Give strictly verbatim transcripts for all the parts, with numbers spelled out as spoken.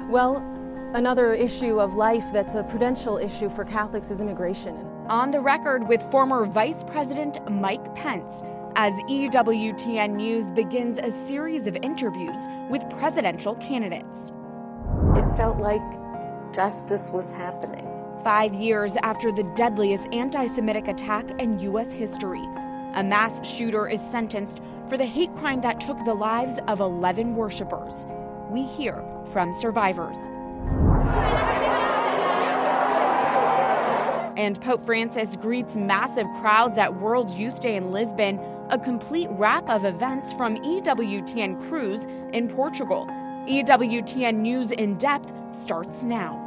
Well, another issue of life that's a prudential issue for Catholics is immigration. On the record with former Vice President Mike Pence, as E W T N News begins a series of interviews with presidential candidates. It felt like justice was happening. Five years after the deadliest anti-Semitic attack in U S history, a mass shooter is sentenced for the hate crime that took the lives of eleven worshipers. We hear from survivors. And Pope Francis greets massive crowds at World Youth Day in Lisbon, a complete wrap of events from E W T N Cruise in Portugal. E W T N News in Depth starts now.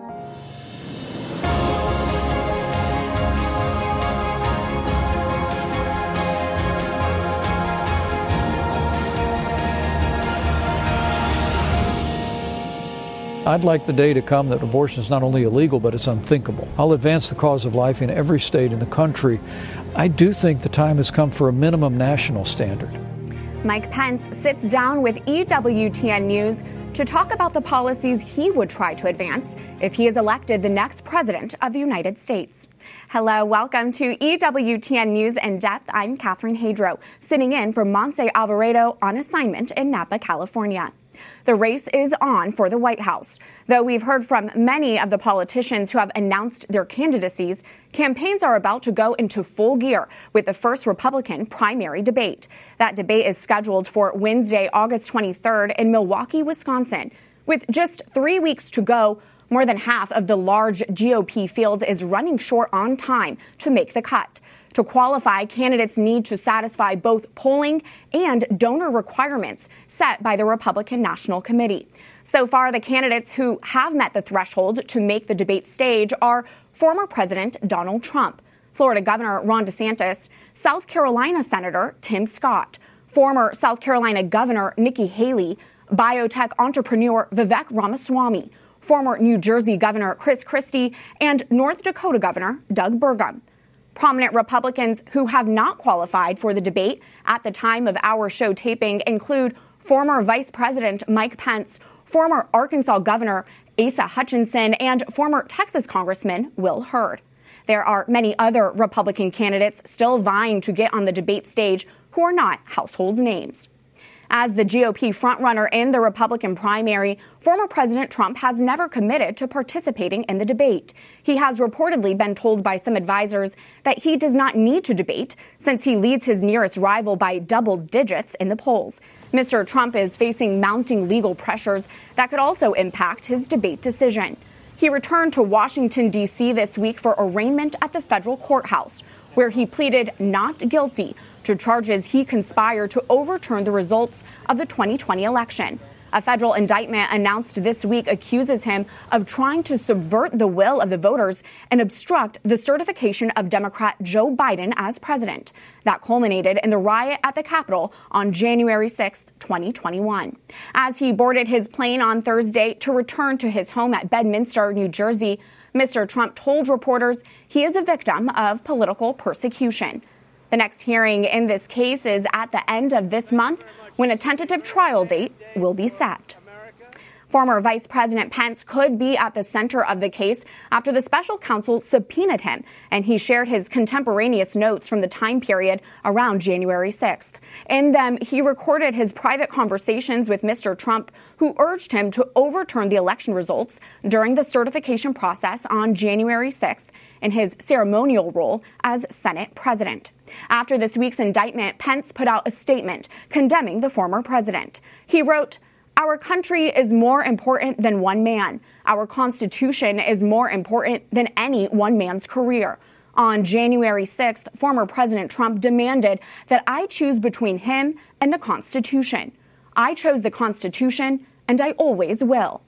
I'd like the day to come that abortion is not only illegal, but it's unthinkable. I'll advance the cause of life in every state in the country. I do think the time has come for a minimum national standard. Mike Pence sits down with E W T N News to talk about the policies he would try to advance if he is elected the next president of the United States. Hello, welcome to E W T N News in Depth. I'm Catherine Hadro, sitting in for Montse Alvarado on assignment in Napa, California. The race is on for the White House. Though we've heard from many of the politicians who have announced their candidacies, campaigns are about to go into full gear with the first Republican primary debate. That debate is scheduled for Wednesday, August twenty-third in Milwaukee, Wisconsin. With just three weeks to go, more than half of the large G O P field is running short on time to make the cut. To qualify, candidates need to satisfy both polling and donor requirements set by the Republican National Committee. So far, the candidates who have met the threshold to make the debate stage are former President Donald Trump, Florida Governor Ron DeSantis, South Carolina Senator Tim Scott, former South Carolina Governor Nikki Haley, biotech entrepreneur Vivek Ramaswamy, former New Jersey Governor Chris Christie, and North Dakota Governor Doug Burgum. Prominent Republicans who have not qualified for the debate at the time of our show taping include former Vice President Mike Pence, former Arkansas Governor Asa Hutchinson, and former Texas Congressman Will Hurd. There are many other Republican candidates still vying to get on the debate stage who are not household names. As the G O P frontrunner in the Republican primary, former President Trump has never committed to participating in the debate. He has reportedly been told by some advisors that he does not need to debate since he leads his nearest rival by double digits in the polls. Mister Trump is facing mounting legal pressures that could also impact his debate decision. He returned to Washington, D C this week for arraignment at the federal courthouse, where he pleaded not guilty to charges he conspired to overturn the results of the twenty twenty election. A federal indictment announced this week accuses him of trying to subvert the will of the voters and obstruct the certification of Democrat Joe Biden as president. That culminated in the riot at the Capitol on January sixth, twenty twenty-one. As he boarded his plane on Thursday to return to his home at Bedminster, New Jersey, Mister Trump told reporters he is a victim of political persecution. The next hearing in this case is at the end of this month, when a tentative trial date will be set. Former Vice President Pence could be at the center of the case after the special counsel subpoenaed him, and he shared his contemporaneous notes from the time period around January sixth. In them, he recorded his private conversations with Mister Trump, who urged him to overturn the election results during the certification process on January sixth in his ceremonial role as Senate president. After this week's indictment, Pence put out a statement condemning the former president. He wrote, "Our country is more important than one man. Our Constitution is more important than any one man's career. On January sixth, former President Trump demanded that I choose between him and the Constitution. I chose the Constitution, and I always will."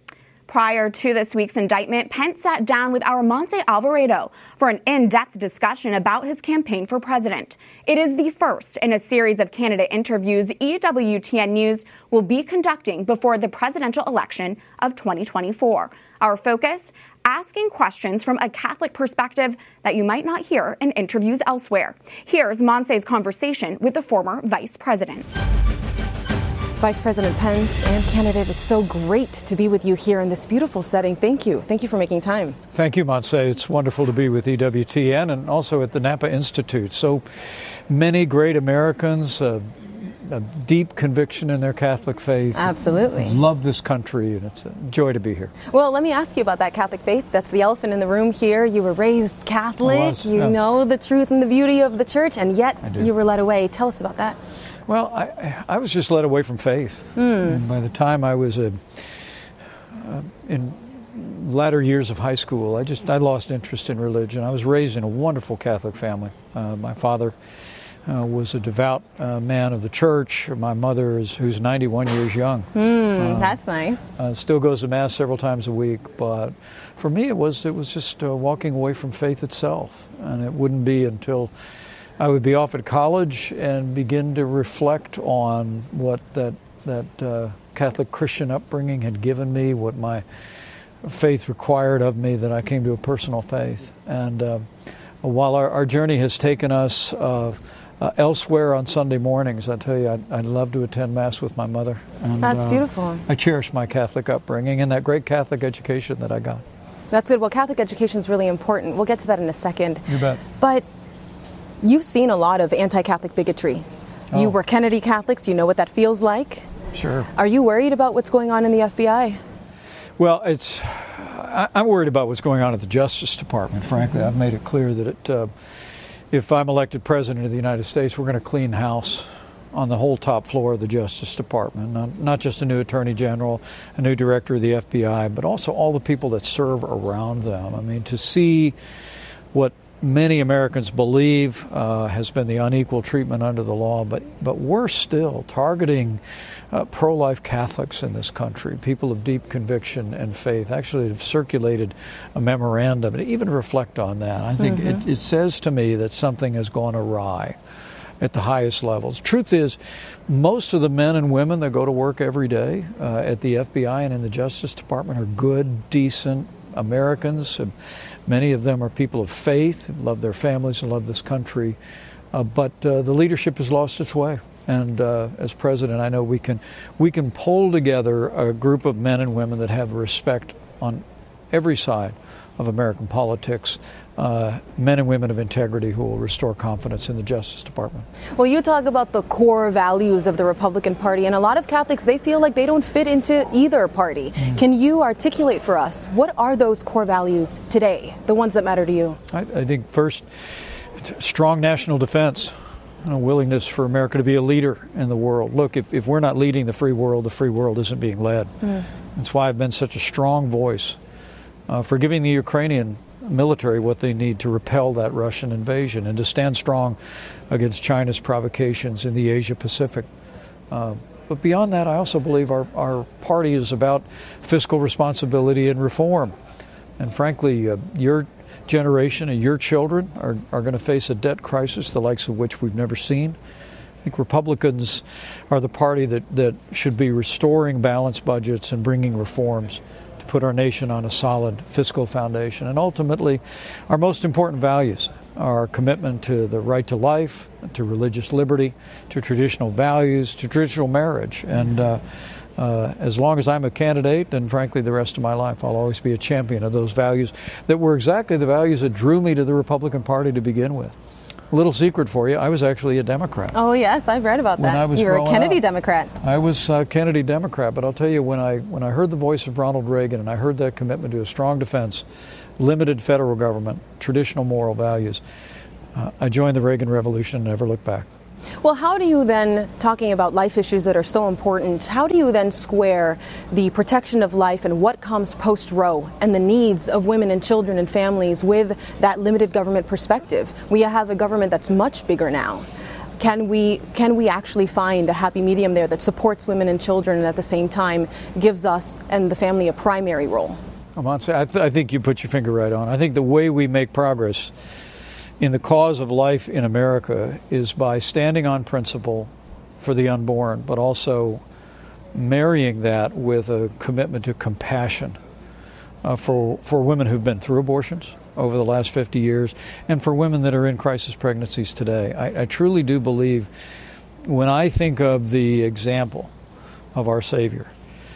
Prior to this week's indictment, Pence sat down with our Montse Alvarado for an in-depth discussion about his campaign for president. It is the first in a series of candidate interviews E W T N News will be conducting before the presidential election of twenty twenty-four. Our focus, asking questions from a Catholic perspective that you might not hear in interviews elsewhere. Here's Montse's conversation with the former vice president. Vice President Pence and candidate, it's so great to be with you here in this beautiful setting. Thank you. Thank you for making time. Thank you, Montse. It's wonderful to be with E W T N and also at the Napa Institute. So many great Americans, uh, a deep conviction in their Catholic faith. Absolutely. Love this country, and it's a joy to be here. Well, let me ask you about that Catholic faith. That's the elephant in the room here. You were raised Catholic. I was, you yeah. know the truth and the beauty of the church, and yet I do. you were led away. Tell us about that. Well, I, I was just led away from faith. Mm. And by the time I was a, uh, in latter years of high school, I just I lost interest in religion. I was raised in a wonderful Catholic family. Uh, my father uh, was a devout uh, man of the church. My mother, is who's ninety-one years young. Mm, uh, that's nice. Uh, still goes to Mass several times a week. But for me, it was it was just uh, walking away from faith itself. And it wouldn't be until I would be off at college and begin to reflect on what that that uh, Catholic Christian upbringing had given me, what my faith required of me, that I came to a personal faith. And uh, while our, our journey has taken us uh, uh, elsewhere on Sunday mornings, I tell you, I'd, I'd love to attend Mass with my mother. And, That's uh, beautiful. I cherish my Catholic upbringing and that great Catholic education that I got. That's good. Well, Catholic education is really important. We'll get to that in a second. You bet. But you've seen a lot of anti-Catholic bigotry. Oh. You were Kennedy Catholics. You know what that feels like. Sure. Are you worried about what's going on in the F B I? Well, it's. I, I'm worried about what's going on at the Justice Department, frankly. I've made it clear that it, uh, if I'm elected President of the United States, we're going to clean house on the whole top floor of the Justice Department. Not, not just a new Attorney General, a new Director of the F B I, but also all the people that serve around them. I mean, to see what many Americans believe uh, has been the unequal treatment under the law, but, but worse still, targeting uh, pro-life Catholics in this country, people of deep conviction and faith. Actually, have circulated a memorandum to even reflect on that. I think mm-hmm. it, it says to me that something has gone awry at the highest levels. Truth is, most of the men and women that go to work every day uh, at the F B I and in the Justice Department are good, decent Americans. Many of them are people of faith, love their families and love this country. Uh, but uh, the leadership has lost its way. And uh, as president, I know we can we can pull together a group of men and women that have respect on every side of American politics, uh, men and women of integrity who will restore confidence in the Justice Department. Well, you talk about the core values of the Republican Party, and a lot of Catholics, they feel like they don't fit into either party. Mm. Can you articulate for us, what are those core values today, the ones that matter to you? I, I think first, strong national defense. And a willingness for America to be a leader in the world. Look, if, if we're not leading the free world, the free world isn't being led. Mm. That's why I've been such a strong voice uh, for giving the Ukrainian military what they need to repel that Russian invasion and to stand strong against China's provocations in the Asia-Pacific. Uh, but beyond that, I also believe our, our party is about fiscal responsibility and reform. And frankly, uh, your generation and your children are, are going to face a debt crisis, the likes of which we've never seen. I think Republicans are the party that, that should be restoring balanced budgets and bringing reforms to put our nation on a solid fiscal foundation. And ultimately, our most important values are our commitment to the right to life, to religious liberty, to traditional values, to traditional marriage. And uh, Uh, as long as I'm a candidate, and frankly the rest of my life, I'll always be a champion of those values that were exactly the values that drew me to the Republican Party to begin with. A little secret for you, I was actually a Democrat. Oh yes, I've read about when that. I was You're a Kennedy up. Democrat. I was a Kennedy Democrat, but I'll tell you, when I when I heard the voice of Ronald Reagan and I heard that commitment to a strong defense, limited federal government, traditional moral values, uh, I joined the Reagan Revolution and never looked back. Well, how do you then, talking about life issues that are so important, how do you then square the protection of life and what comes post-Roe and the needs of women and children and families with that limited government perspective? We have a government that's much bigger now. Can we can we actually find a happy medium there that supports women and children and at the same time gives us and the family a primary role? Montse, I, th- I think you put your finger right on. I think the way we make progress in the cause of life in America is by standing on principle for the unborn, but also marrying that with a commitment to compassion uh, for for women who've been through abortions over the last fifty years and for women that are in crisis pregnancies today. I, I truly do believe, when I think of the example of our Savior.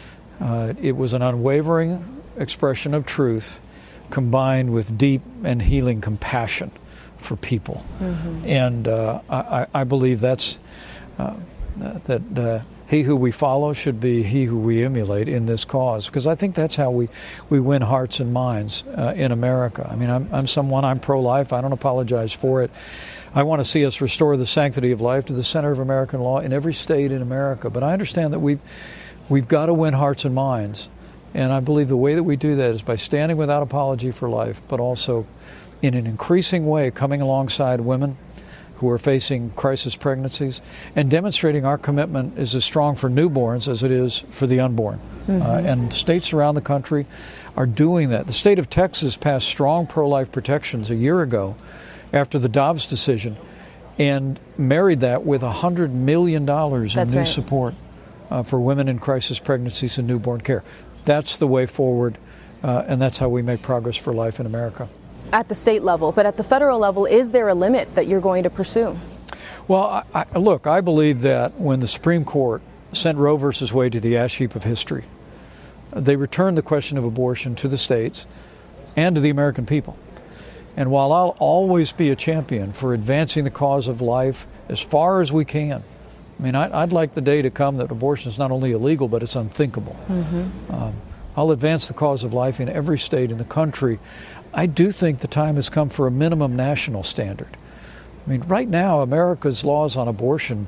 Uh, it was an unwavering expression of truth combined with deep and healing compassion for people. Mm-hmm. And uh, I, I believe that's uh, that uh, he who we follow should be he who we emulate in this cause, because I think that's how we, we win hearts and minds uh, in America. I mean, I'm, I'm someone, I'm pro-life. I don't apologize for it. I want to see us restore the sanctity of life to the center of American law in every state in America. But I understand that we've, we've got to win hearts and minds. And I believe the way that we do that is by standing without apology for life, but also in an increasing way coming alongside women who are facing crisis pregnancies and demonstrating our commitment is as strong for newborns as it is for the unborn. Mm-hmm. Uh, and states around the country are doing that. The state of Texas passed strong pro-life protections a year ago after the Dobbs decision and married that with one hundred million dollars in That's new right. support uh, for women in crisis pregnancies and newborn care. That's the way forward, uh, and that's how we make progress for life in America. At the state level, but at the federal level, is there a limit that you're going to pursue? Well, I, I, look, I believe that when the Supreme Court sent Roe versus Wade to the ash heap of history, they returned the question of abortion to the states and to the American people. And while I'll always be a champion for advancing the cause of life as far as we can, I mean, I, I'd like the day to come that abortion is not only illegal, but it's unthinkable. Mm-hmm. Um, I'll advance the cause of life in every state in the country. I do think the time has come for a minimum national standard. I mean, right now, America's laws on abortion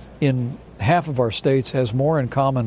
in half of our states has more in common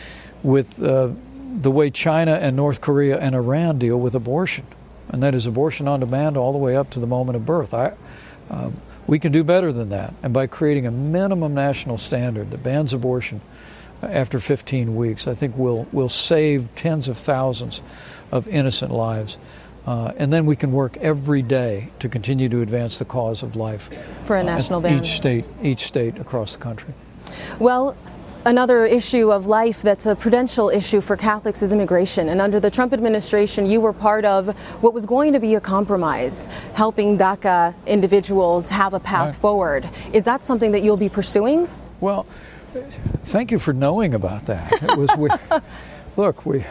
with uh, the way China and North Korea and Iran deal with abortion, and that is abortion on demand all the way up to the moment of birth. I, um, we can do better than that, and by creating a minimum national standard that bans abortion after fifteen weeks, I think we'll, we'll save tens of thousands of innocent lives. Uh, and then we can work every day to continue to advance the cause of life for a national uh, ban. Each state, each state across the country. Well, another issue of life that's a prudential issue for Catholics is immigration. And under the Trump administration, you were part of what was going to be a compromise, helping DACA individuals have a path right. forward. Is that something that you'll be pursuing? Well, thank you for knowing about that. It was we, look, we.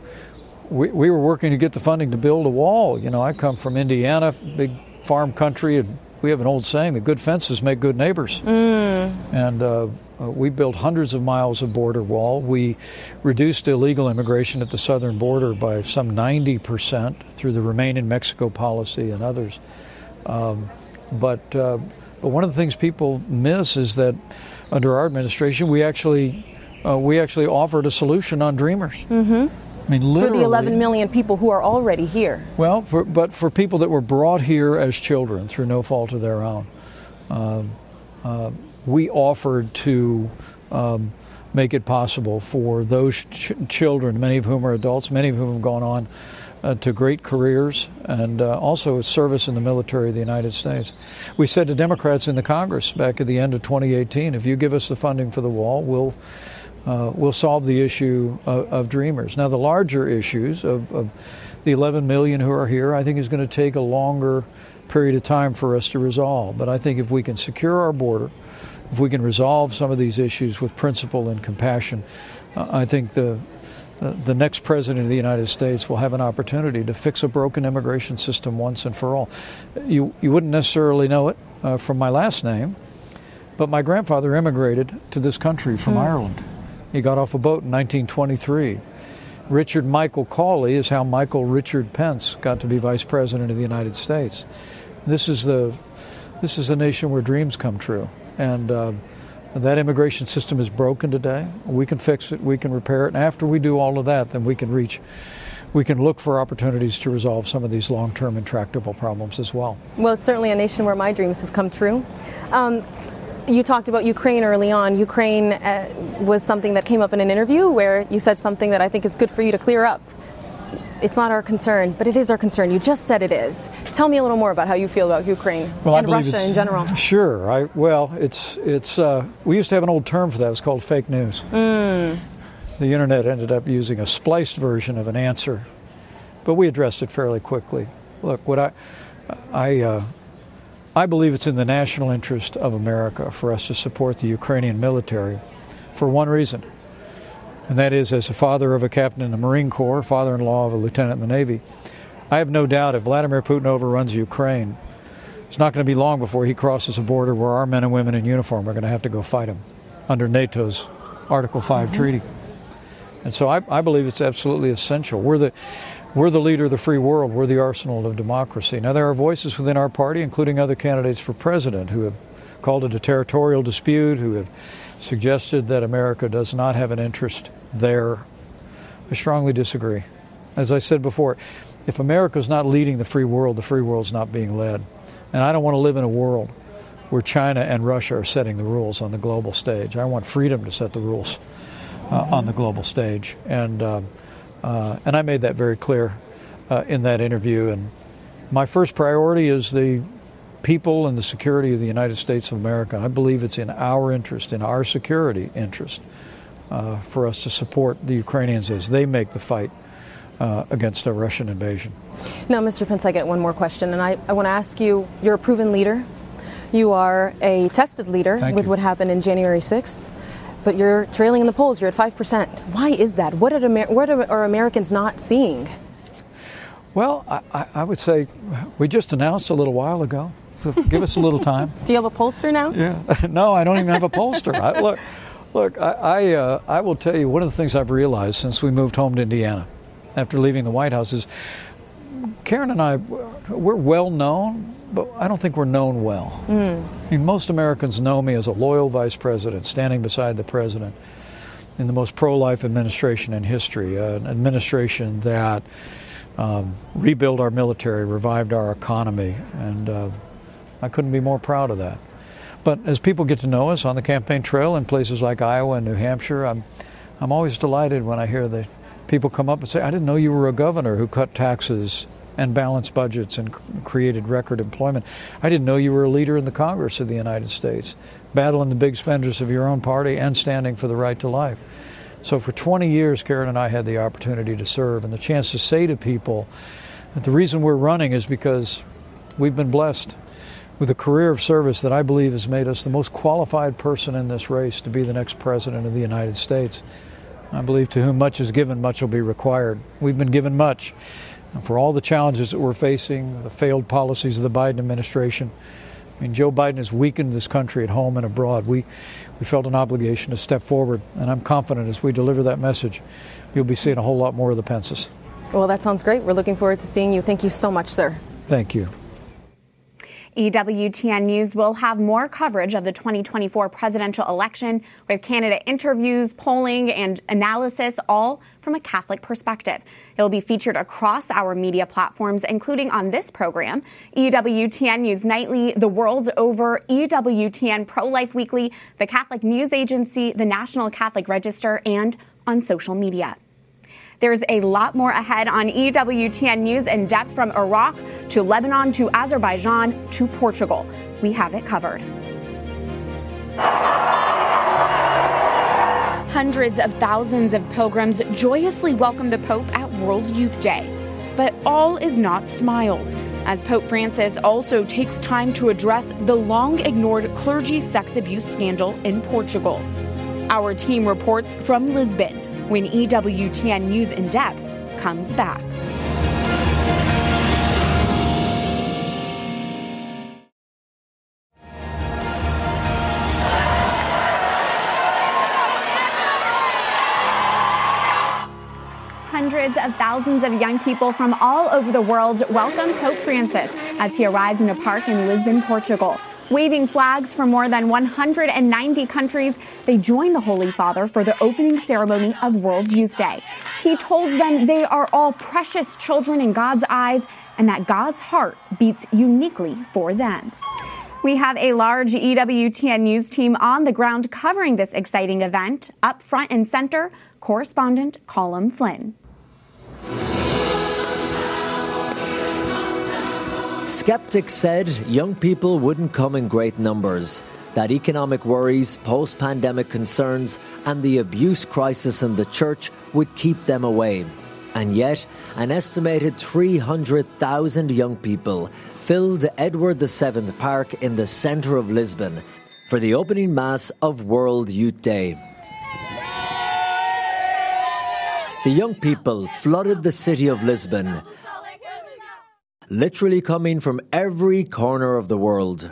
We, we were working to get the funding to build a wall. You know, I come from Indiana, big farm country, and we have an old saying that good fences make good neighbors. Mm. And uh, uh, we built hundreds of miles of border wall. We reduced illegal immigration at the southern border by some ninety percent through the Remain in Mexico policy and others. Um, but, uh, but one of the things people miss is that under our administration, we actually uh, we actually offered a solution on Dreamers. Mm-hmm. I mean, literally, for the eleven million people who are already here. Well, for, but for people that were brought here as children through no fault of their own, uh, uh, we offered to um, make it possible for those ch- children, many of whom are adults, many of whom have gone on uh, to great careers, and uh, also service in the military of the United States. We said to Democrats in the Congress back at the end of twenty eighteen, if you give us the funding for the wall, we'll Uh, we'll solve the issue of, of Dreamers. Now, the larger issues of, of the eleven million who are here, I think is going to take a longer period of time for us to resolve. But I think if we can secure our border, if we can resolve some of these issues with principle and compassion, uh, I think the uh, the next president of the United States will have an opportunity to fix a broken immigration system once and for all. You, you wouldn't necessarily know it uh, from my last name, but my grandfather immigrated to this country from mm. Ireland. He got off a boat in nineteen twenty-three. Richard Michael Cawley is how Michael Richard Pence got to be Vice President of the United States. This is the this is the nation where dreams come true. And uh, that immigration system is broken today. We can fix it. We can repair it. And after we do all of that, then we can reach, we can look for opportunities to resolve some of these long-term intractable problems as well. Well, it's certainly a nation where my dreams have come true. Um, You talked about Ukraine early on. Ukraine uh, was something that came up in an interview where you said something that I think is good for you to clear up. It's not our concern, but it is our concern. You just said it is. Tell me a little more about how you feel about Ukraine well, and Russia in general. Sure. I, well, it's it's. Uh, we used to have an old term for that. It was called fake news. Mm. The internet ended up using a spliced version of an answer, but we addressed it fairly quickly. Look, what I, I. Uh, I believe it's in the national interest of America for us to support the Ukrainian military for one reason. and that is as a father of a captain in the Marine Corps, father-in-law of a lieutenant in the Navy, I have no doubt if Vladimir Putin overruns Ukraine, it's not going to be long before he crosses a border where our men and women in uniform are going to have to go fight him under NATO's Article five mm-hmm. treaty. And so I, I believe it's absolutely essential. We're the we're the leader of the free world. We're the arsenal of democracy. Now, there are voices within our party, including other candidates for president, who have called it a territorial dispute, who have suggested that America does not have an interest there. I strongly disagree. As I said before, if America is not leading the free world, the free world is not being led. And I don't want to live in a world where China and Russia are setting the rules on the global stage. I want freedom to set the rules uh, on the global stage. And uh, uh, and I made that very clear uh, in that interview. And my first priority is the people and the security of the United States of America. I believe it's in our interest, in our security interest, uh, for us to support the Ukrainians as they make the fight uh, against a Russian invasion. Now, Mister Pence, I get one more question, and I, I want to ask you, you're a proven leader. You are a tested leader Thank with you. what happened in January sixth, but you're trailing in the polls. You're at five percent. Why is that? What, are Amer- what are, are Americans not seeing? Well, I, I would say we just announced a little while ago. So give us a little time. Do you have a pollster now? Yeah. No, I don't even have a pollster. I, look, look. I I, uh, I will tell you, one of the things I've realized since we moved home to Indiana, after leaving the White House, is Karen and I, we're well known, but I don't think we're known well. Mm. I mean, most Americans know me as a loyal vice president, standing beside the president in the most pro-life administration in history, uh, an administration that um, rebuilt our military, revived our economy, and uh, I couldn't be more proud of that. But as people get to know us on the campaign trail in places like Iowa and New Hampshire, I'm I'm always delighted when I hear the people come up and say, I didn't know you were a governor who cut taxes and balanced budgets and created record employment. I didn't know you were a leader in the Congress of the United States, battling the big spenders of your own party and standing for the right to life. So for twenty years, Karen and I had the opportunity to serve, and the chance to say to people that the reason we're running is because we've been blessed with a career of service that I believe has made us the most qualified person in this race to be the next president of the United States. I believe to whom much is given, much will be required. We've been given much. And for all the challenges that we're facing, the failed policies of the Biden administration, I mean, Joe Biden has weakened this country at home and abroad. We, we felt an obligation to step forward, and I'm confident as we deliver that message, you'll be seeing a whole lot more of the Pences. Well, that sounds great. We're looking forward to seeing you. Thank you so much, sir. Thank you. E W T N News will have more coverage of the twenty twenty-four presidential election with candidate interviews, polling, and analysis, all from a Catholic perspective. It will be featured across our media platforms, including on this program, E W T N News Nightly, The World Over, E W T N Pro-Life Weekly, the Catholic News Agency, the National Catholic Register, and on social media. There's a lot more ahead on E W T N News in depth, from Iraq to Lebanon to Azerbaijan to Portugal. We have it covered. Hundreds of thousands of pilgrims joyously welcome the Pope at World Youth Day. But all is not smiles, as Pope Francis also takes time to address the long-ignored clergy sex abuse scandal in Portugal. Our team reports from Lisbon when E W T N News in Depth comes back. Hundreds of thousands of young people from all over the world welcome Pope Francis as he arrives in a park in Lisbon, Portugal. Waving flags from more than one hundred ninety countries, they join the Holy Father for the opening ceremony of World Youth Day. He told them they are all precious children in God's eyes and that God's heart beats uniquely for them. We have a large E W T N News team on the ground covering this exciting event. Up front and center, correspondent Colin Flynn. Skeptics said young people wouldn't come in great numbers, that economic worries, post-pandemic concerns, and the abuse crisis in the church would keep them away. And yet, an estimated three hundred thousand young people filled Edward the Seventh Park in the centre of Lisbon for the opening Mass of World Youth Day. The young people flooded the city of Lisbon, literally coming from every corner of the world.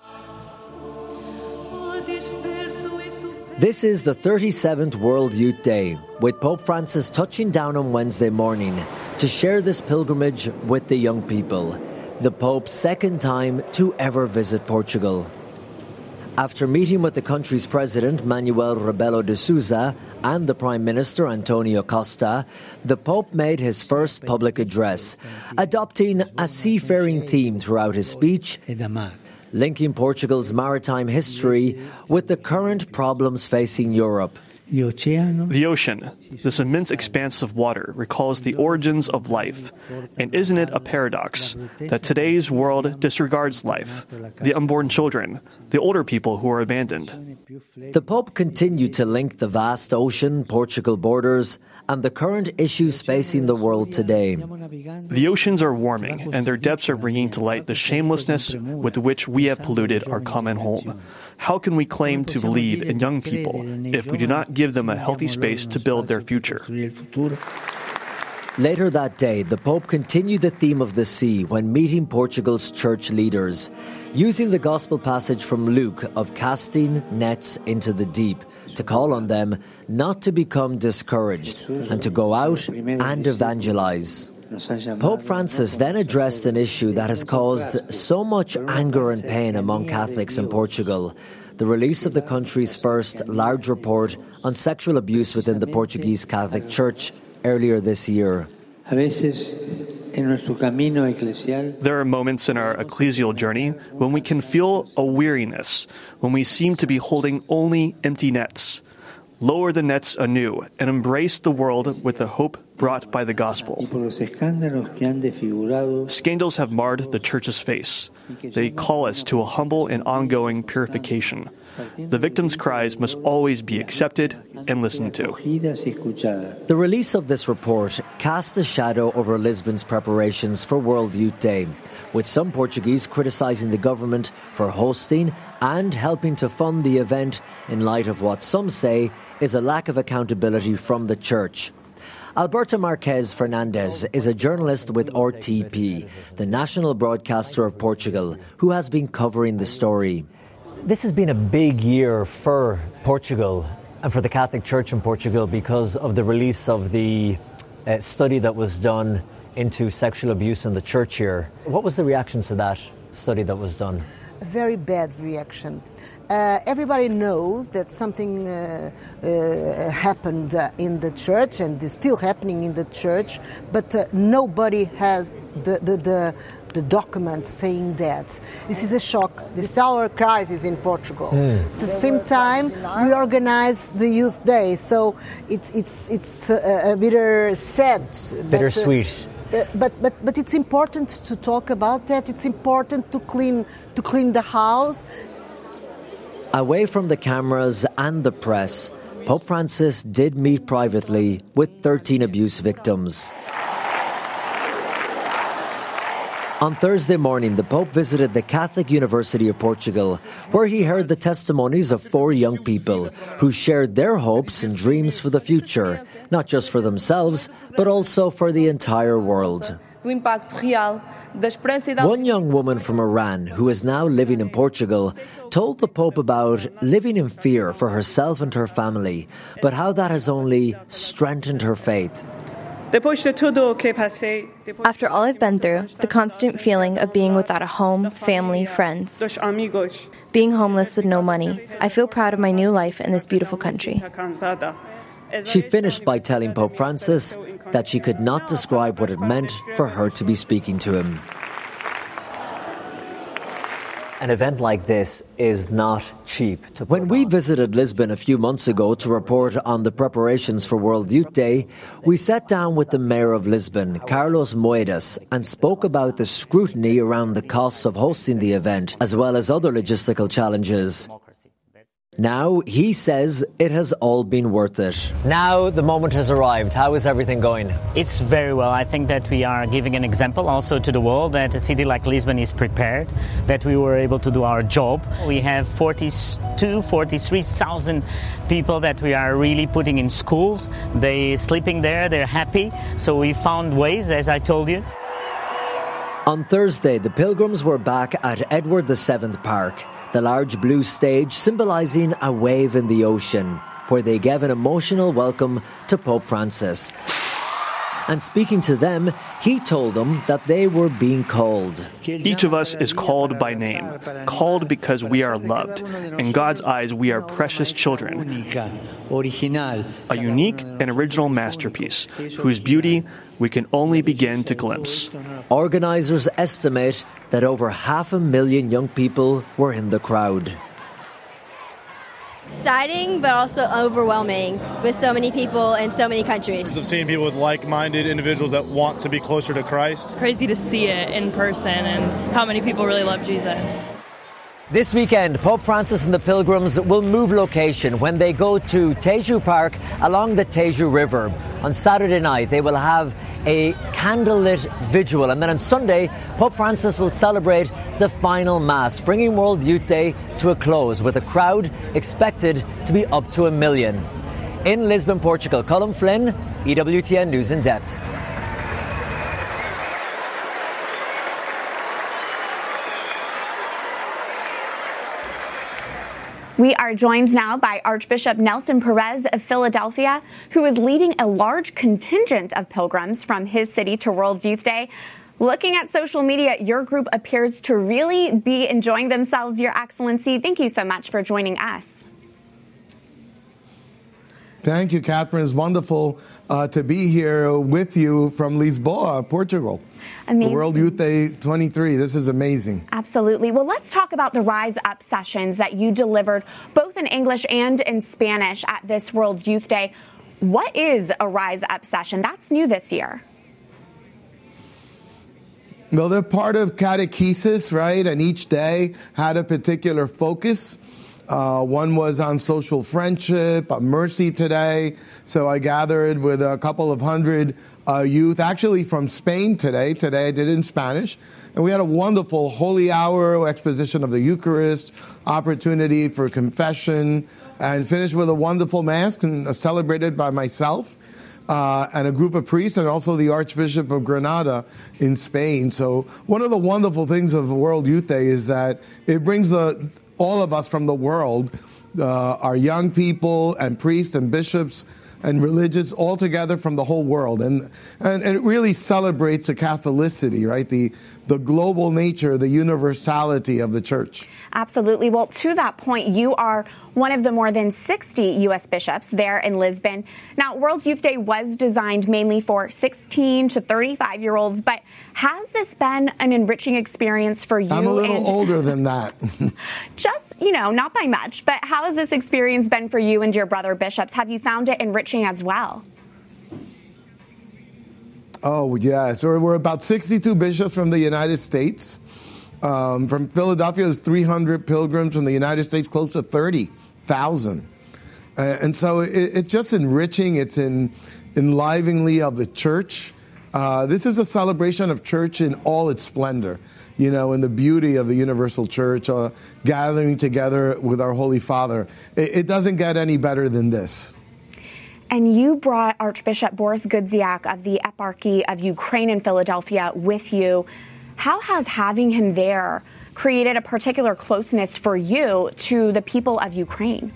This is the thirty-seventh World Youth Day, with Pope Francis touching down on Wednesday morning to share this pilgrimage with the young people, the Pope's second time to ever visit Portugal. After meeting with the country's president, Manuel Rebelo de Sousa, and the Prime Minister, Antonio Costa, the Pope made his first public address, adopting a seafaring theme throughout his speech, linking Portugal's maritime history with the current problems facing Europe. The ocean, this immense expanse of water, recalls the origins of life. And isn't it a paradox that today's world disregards life, the unborn children, the older people who are abandoned? The Pope continued to link the vast ocean, Portugal borders, and the current issues facing the world today. The oceans are warming, and their depths are bringing to light the shamelessness with which we have polluted our common home. How can we claim to believe in young people if we do not give them a healthy space to build their future? Later that day, the Pope continued the theme of the sea when meeting Portugal's church leaders, using the Gospel passage from Luke of casting nets into the deep, to call on them not to become discouraged and to go out and evangelize. Pope Francis then addressed an issue that has caused so much anger and pain among Catholics in Portugal: the release of the country's first large report on sexual abuse within the Portuguese Catholic Church earlier this year. There are moments in our ecclesial journey when we can feel a weariness, when we seem to be holding only empty nets. Lower the nets anew and embrace the world with the hope brought by the gospel. Scandals have marred the Church's face. They call us to a humble and ongoing purification. The victims' cries must always be accepted and listened to. The release of this report cast a shadow over Lisbon's preparations for World Youth Day, with some Portuguese criticising the government for hosting and helping to fund the event in light of what some say is a lack of accountability from the Church. Alberto Marques Fernandes is a journalist with R T P, the national broadcaster of Portugal, who has been covering the story. This has been a big year for Portugal and for the Catholic Church in Portugal because of the release of the uh, study that was done into sexual abuse in the church here. What was the reaction to that study that was done? A very bad reaction. Uh, everybody knows that something uh, uh, happened uh, in the church and is still happening in the church, but uh, nobody has the, the, the, the document saying that. This is a shock. This is our crisis in Portugal. Mm. At the same time, we organize the Youth Day, so it's it's it's a, a bitter sad. Bittersweet. Uh, but but but it's important to talk about that. It's important to clean to clean the house. Away from the cameras and the press, Pope Francis did meet privately with thirteen abuse victims. On Thursday morning, the Pope visited the Catholic University of Portugal, where he heard the testimonies of four young people who shared their hopes and dreams for the future, not just for themselves, but also for the entire world. One young woman from Iran, who is now living in Portugal, told the Pope about living in fear for herself and her family, but how that has only strengthened her faith. After all I've been through, the constant feeling of being without a home, family, friends, being homeless with no money, I feel proud of my new life in this beautiful country. She finished by telling Pope Francis that she could not describe what it meant for her to be speaking to him. An event like this is not cheap to put When we on. visited Lisbon a few months ago to report on the preparations for World Youth Day, we sat down with the mayor of Lisbon, Carlos Moedas, and spoke about the scrutiny around the costs of hosting the event, as well as other logistical challenges. Now, he says it has all been worth it. Now the moment has arrived. How is everything going? It's very well. I think that we are giving an example also to the world that a city like Lisbon is prepared, that we were able to do our job. We have forty-two, forty-three thousand people that we are really putting in schools. They sleeping there, they're happy. So we found ways, as I told you. On Thursday, the pilgrims were back at Edward the Seventh Park, the large blue stage symbolising a wave in the ocean, where they gave an emotional welcome to Pope Francis. And speaking to them, he told them that they were being called. Each of us is called by name, called because we are loved. In God's eyes, we are precious children, a unique and original masterpiece, whose beauty we can only begin to glimpse. Organisers estimate that over half a million young people were in the crowd. Exciting, but also overwhelming with so many people in so many countries. Of seeing people with like-minded individuals that want to be closer to Christ. Crazy to see it in person and how many people really love Jesus. This weekend, Pope Francis and the pilgrims will move location when they go to Tejo Park along the Tejo River. On Saturday night, they will have a candlelit vigil, and then on Sunday, Pope Francis will celebrate the final Mass, bringing World Youth Day to a close with a crowd expected to be up to a million. In Lisbon, Portugal, Colin Flynn, E W T N News in Depth. We are joined now by Archbishop Nelson Perez of Philadelphia, who is leading a large contingent of pilgrims from his city to World Youth Day. Looking at social media, your group appears to really be enjoying themselves, Your Excellency. Thank you so much for joining us. Thank you, Catherine. It's wonderful uh, to be here with you from Lisboa, Portugal. Amazing. The World Youth Day twenty-three. This is amazing. Absolutely. Well, let's talk about the Rise Up sessions that you delivered both in English and in Spanish at this World Youth Day. What is a Rise Up session? That's new this year. Well, they're part of catechesis, right? And each day had a particular focus. Uh, one was on social friendship, on mercy today. So I gathered with a couple of hundred uh, youth, actually from Spain today. Today I did it in Spanish. And we had a wonderful holy hour, exposition of the Eucharist, opportunity for confession, and finished with a wonderful Mass and, uh, celebrated by myself uh, and a group of priests, and also the Archbishop of Granada in Spain. So one of the wonderful things of World Youth Day is that it brings the all of us from the world, uh, our young people and priests and bishops and religious, all together from the whole world. And, and, and it really celebrates the Catholicity, right? The, the global nature, the universality of the Church. Absolutely. Well, to that point, you are one of the more than sixty U S bishops there in Lisbon. Now, World Youth Day was designed mainly for sixteen to thirty-five-year-olds, but has this been an enriching experience for you? I'm a little and older than that. Just, you know, not by much, but how has this experience been for you and your brother bishops? Have you found it enriching as well? Oh, yes. We're, we're about sixty-two bishops from the United States. Um, from Philadelphia, there's three hundred pilgrims. From the United States, close to thirty thousand. Uh, and so it, it's just enriching. It's in, enlivening of the Church. Uh, this is a celebration of Church in all its splendor, you know, in the beauty of the universal Church, uh, gathering together with our Holy Father. It, it doesn't get any better than this. And you brought Archbishop Boris Gudziak of the Eparchy of Ukraine in Philadelphia with you. How has having him there created a particular closeness for you to the people of Ukraine?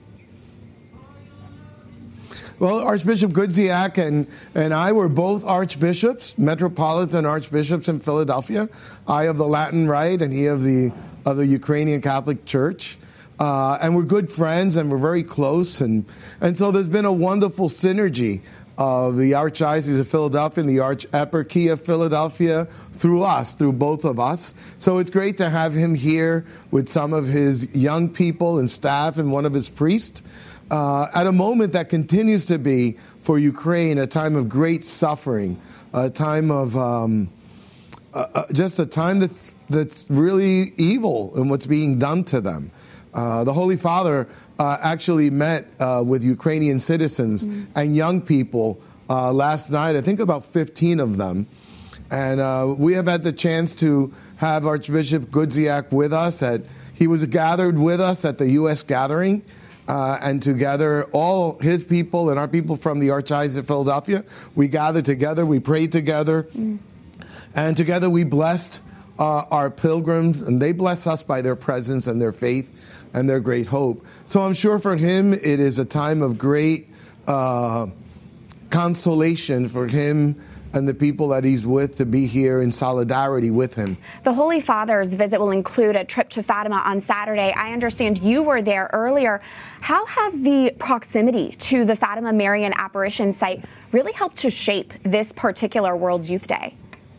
Well, Archbishop Gudziak and, and I were both archbishops, metropolitan archbishops in Philadelphia. I of the Latin Rite and he of the of the Ukrainian Catholic Church. Uh, and we're good friends and we're very close. And, and so there's been a wonderful synergy of the Archdiocese of Philadelphia and the Archeparchy of Philadelphia through us, through both of us. So it's great to have him here with some of his young people and staff and one of his priests uh, at a moment that continues to be for Ukraine a time of great suffering, a time of um, uh, uh, just a time that's that's really evil in what's being done to them. Uh, the Holy Father uh, actually met uh, with Ukrainian citizens mm. and young people uh, last night, I think about fifteen of them. And uh, we have had the chance to have Archbishop Gudziak with us. At, he was gathered with us at the U S gathering. Uh, and to gather all his people and our people from the Archdiocese of Philadelphia. We gathered together, we prayed together, mm. and together we blessed uh, our pilgrims, and they bless us by their presence and their faith and their great hope. So I'm sure for him it is a time of great uh, consolation for him and the people that he's with to be here in solidarity with him. The Holy Father's visit will include a trip to Fatima on Saturday. I understand you were there earlier. How has the proximity to the Fatima Marian apparition site really helped to shape this particular World Youth Day?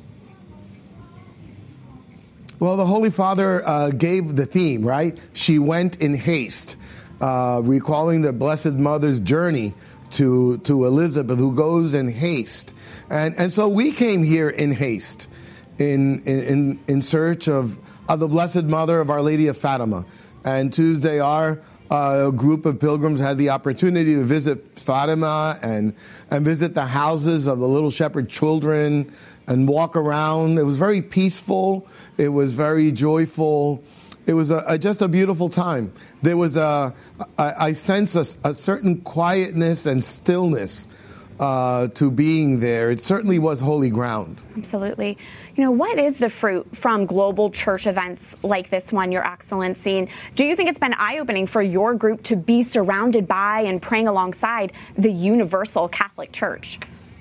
Well, the Holy Father uh, gave the theme, right? She went in haste, uh, recalling the Blessed Mother's journey to, to Elizabeth, who goes in haste. And and so we came here in haste, in in in search of, of the Blessed Mother of Our Lady of Fatima. And Tuesday, our uh, group of pilgrims had the opportunity to visit Fatima and and visit the houses of the little shepherd children and walk around. It was very peaceful. It was very joyful. It was a, a, just a beautiful time. There was a I, I sense a, a certain quietness and stillness Uh, to being there. It certainly was holy ground. Absolutely. You know, what is the fruit from global church events like this one, Your Excellency? And do you think it's been eye-opening for your group to be surrounded by and praying alongside the universal Catholic Church?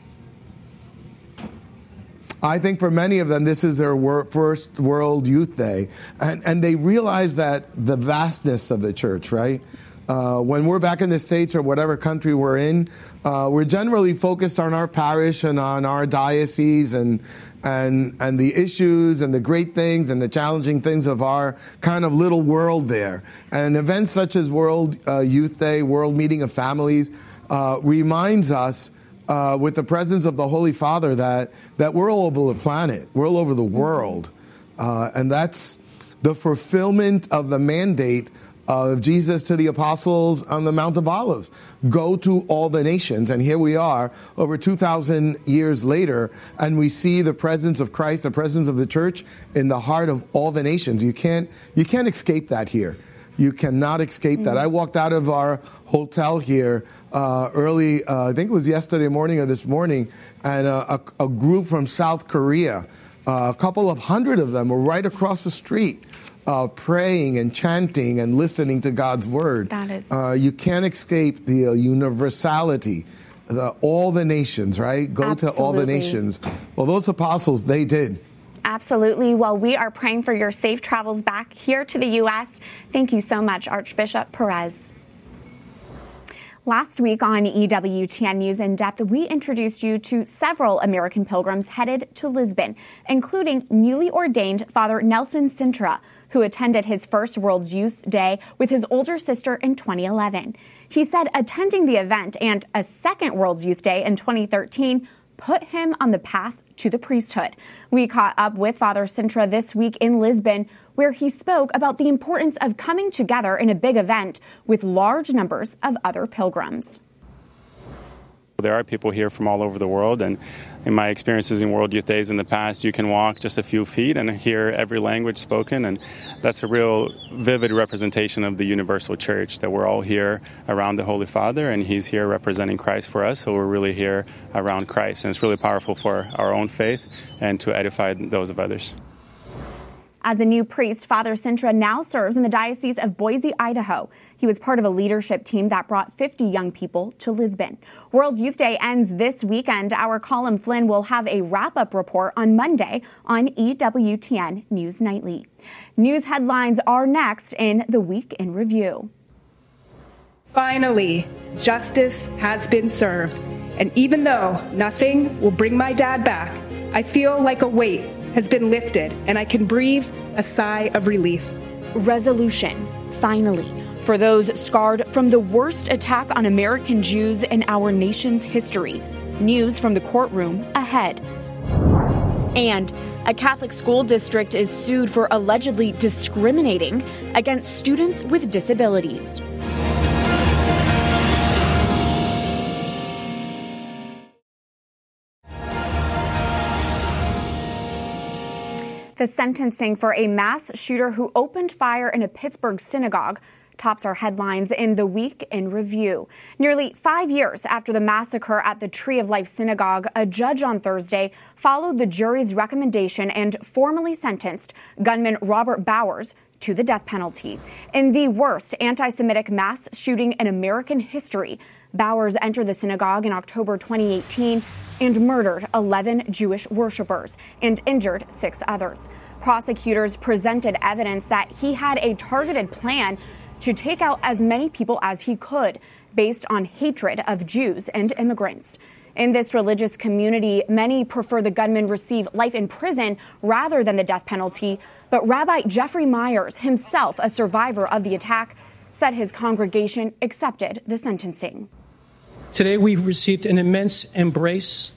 I think for many of them, this is their wor- first World Youth Day. And, and they realize that the vastness of the church, right? Uh, when we're back in the States or whatever country we're in, uh, we're generally focused on our parish and on our diocese and and and the issues and the great things and the challenging things of our kind of little world there. And events such as World uh, Youth Day, World Meeting of Families, uh, reminds us uh, with the presence of the Holy Father that that we're all over the planet, we're all over the world, uh, and that's the fulfillment of the mandate of Jesus to the apostles on the Mount of Olives. Go to all the nations. And here we are over two thousand years later, and we see the presence of Christ, the presence of the church in the heart of all the nations. You can't, you can't escape that here. You cannot escape that. I walked out of our hotel here uh, early, uh, I think it was yesterday morning or this morning, and uh, a, a group from South Korea, uh, a couple of hundred of them were right across the street. Uh, praying and chanting and listening to God's word. That is. Uh, you can't escape the uh, universality, the, all the nations, right? Go Absolutely. to all the nations. Well, those apostles, they did. Absolutely. Well, we are praying for your safe travels back here to the U S. Thank you so much, Archbishop Perez. Last week on E W T N News In Depth, we introduced you to several American pilgrims headed to Lisbon, including newly ordained Father Nelson Sintra, who attended his first World Youth Day with his older sister in twenty eleven. He said attending the event and a second World Youth Day in twenty thirteen put him on the path to the priesthood. We caught up with Father Sintra this week in Lisbon, where he spoke about the importance of coming together in a big event with large numbers of other pilgrims. There are people here from all over the world, and in my experiences in World Youth Days in the past, you can walk just a few feet and hear every language spoken, and that's a real vivid representation of the universal church, that we're all here around the Holy Father, and he's here representing Christ for us, so we're really here around Christ, and it's really powerful for our own faith and to edify those of others. As a new priest, Father Sintra now serves in the Diocese of Boise, Idaho. He was part of a leadership team that brought fifty young people to Lisbon. World Youth Day ends this weekend. Our Colin Flynn will have a wrap-up report on Monday on E W T N News Nightly. News headlines are next in the Week in Review. Finally, justice has been served. And even though nothing will bring my dad back, I feel like a weight has been lifted, and I can breathe a sigh of relief. Resolution, finally, for those scarred from the worst attack on American Jews in our nation's history. News from the courtroom ahead. And a Catholic school district is sued for allegedly discriminating against students with disabilities. The sentencing for a mass shooter who opened fire in a Pittsburgh synagogue tops our headlines in the Week in Review. Nearly five years after the massacre at the Tree of Life Synagogue, a judge on Thursday followed the jury's recommendation and formally sentenced gunman Robert Bowers to the death penalty. In the worst anti-Semitic mass shooting in American history, Bowers entered the synagogue in October twenty eighteen and murdered eleven Jewish worshipers and injured six others. Prosecutors presented evidence that he had a targeted plan to take out as many people as he could based on hatred of Jews and immigrants. In this religious community, many prefer the gunman receive life in prison rather than the death penalty. But Rabbi Jeffrey Myers, himself a survivor of the attack, said his congregation accepted the sentencing. Today we received an immense embrace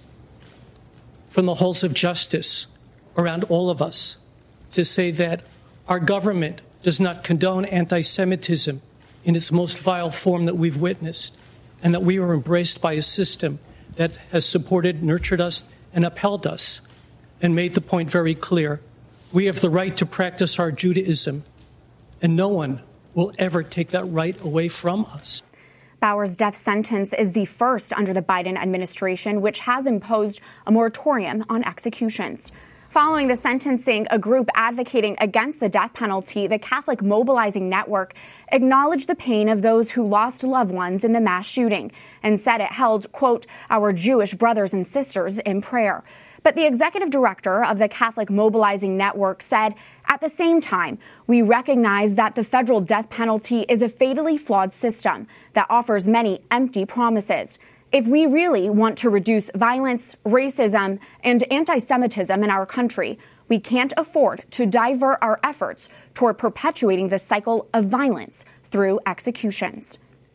from the halls of justice around all of us to say that our government does not condone anti-Semitism in its most vile form that we've witnessed, and that we are embraced by a system that has supported, nurtured us, and upheld us, and made the point very clear. We have the right to practice our Judaism, and no one will ever take that right away from us. Bowers' death sentence is the first under the Biden administration, which has imposed a moratorium on executions. Following the sentencing, a group advocating against the death penalty, the Catholic Mobilizing Network, acknowledged the pain of those who lost loved ones in the mass shooting and said it held, quote, our Jewish brothers and sisters in prayer. But the executive director of the Catholic Mobilizing Network said, at the same time, we recognize that the federal death penalty is a fatally flawed system that offers many empty promises. If we really want to reduce violence, racism, and anti-Semitism in our country, we can't afford to divert our efforts toward perpetuating the cycle of violence through executions.